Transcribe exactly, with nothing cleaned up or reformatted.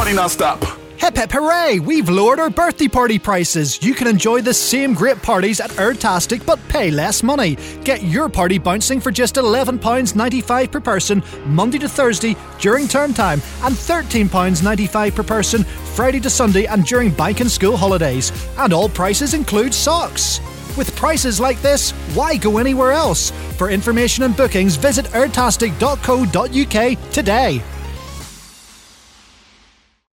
party non-stop. Hip hip hooray! We've lowered our birthday party prices. You can enjoy the same great parties at Erdtastic but pay less money. Get your party bouncing for just eleven pounds ninety-five per person Monday to Thursday during term time and thirteen pounds ninety-five per person Friday to Sunday and during bank and school holidays. And all prices include socks. With prices like this, why go anywhere else? For information and bookings, visit erdtastic dot co dot uk today.